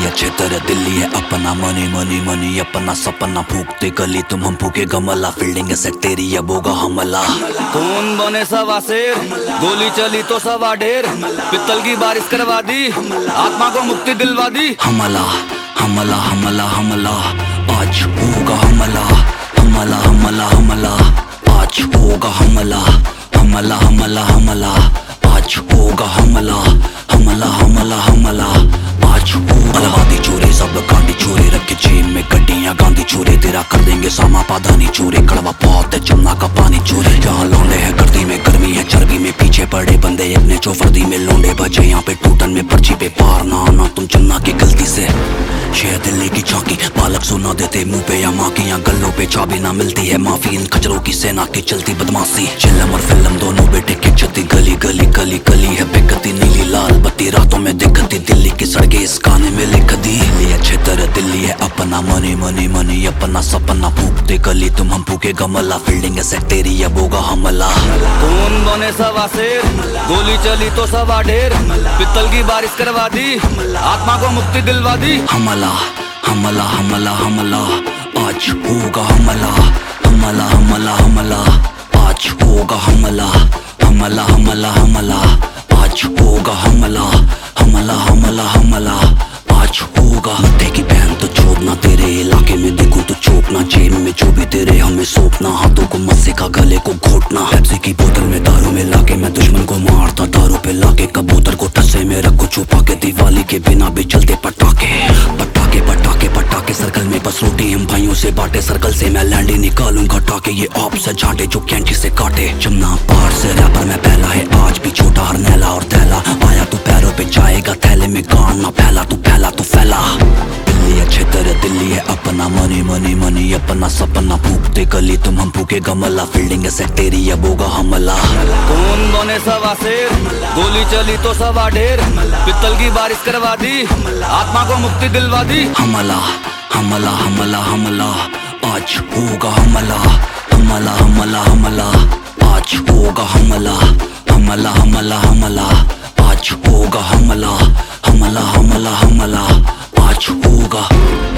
अच्छे तरह दिल्ली है अपना, मनी मनी मनी अपना सपना, फूकते गली तुम हम फूके गमला, फील्डिंग सेट तेरी अब होगा हमला। कौन बने सवा शेर, गोली चली तो सवा ढेर, पित्तल की बारिश करवा दी, आत्मा को मुक्ति दिलवा दी। हमला हमला हमला हमला आज होगा हमला, हमला हमला हमला आज होगा हमला, हमला हमला हमला आज होगा हमला, हमला हमला हमला आज होगा। अलवादी चोरे सब कांडी चोरे, रखे जेब में गड्डियां गांधी चोरे, तेरा कर देंगे सामा पाधानी चोरे, कड़वा पौध जमुना का पानी चोरे। जहाँ लौंडे हैं गर्दी में गर्मी है चर्बी में, पीछे पड़े बंदे अपने चौफर्दी में, लौंडे बजे यहाँ पे टूटन में, पर्ची पे पार ना आना तुम चुनना की गलती से। शहर दिल्ली की झांकी पालक सुना देते मुंह पे या माँ की, यहाँ गल्लों पे चाबी ना मिलती है माफी, इन खचरों की सेना की चलती बदमाशी। चिल्लम और फिल्म दोनों बेटे की क्षति, गली गली गली गली है बेकती, नीली लाल बत्ती रातों में दिखती, दिल्ली की सड़कें इस गाने में लिख दी। दिल्ली अच्छे तरह दिल्ली है अपना, मनी मनी मनी अपना सपना, फूकते गली तुम हम फूके गमला, फील्डिंग सेट तेरी अब होगा हमला। कौन बने सवा शेर, गोली चली तो सवा ढेर, पित्तल की बारिश करवा दी, आत्मा को मुक्ति दिलवा दी। हमला हमला हमला हमला आज होगा हमला, हमला हमला हमला आज होगा हमला, हमला हमला हमला आज होगा हमला, हमला हमला हमला आज होगा। मत्थे की बहन तो चोदना, तेरे इलाके में देखूं तो चोपना, जेब में जो भी तेरे हमें सौंपना, हाथों को मस्से का गले को घोटना, पेप्सी की बोतल में दारू में लाके मैं दुश्मन को मारता, दारू पे लाके कबूतर को टस्से में रख को छुपा के, दिवाली के बिना भी चलते पटाखे पटाखे पटाखे पटाखे, सर्कल में बस रोटी हम भाइयों से बांटे, सर्कल से मैं लैंडी निकालूंगा टाके, ये आप से झांटे जो कैंची से काटे। जमुना पार से रैपर में पहला है, आज भी छोटा हर नैला और थैला, आया तू पैरों पे जाएगा, थैले में गान ना फैला तू फैला तू फैला। दिल्ली अच्छे तरह दिल्ली है अपना, मनी मनी मनी अपना सपना, फूकते गली तुम हम फूके गमला, फील्डिंग सेट तेरी अब होगा हमला। कौन बने सवा शेर, गोली चली तो सवा ढेर, पित्तल की बारिश करवा दी, आत्मा को मुक्ति दिलवा दी। हमला हमला हमला हमला आज होगा हमला, हमला हमला हमला आज होगा हमला, हमला हमला हमला आज होगा हमला, हमला हमला हमला आज होगा।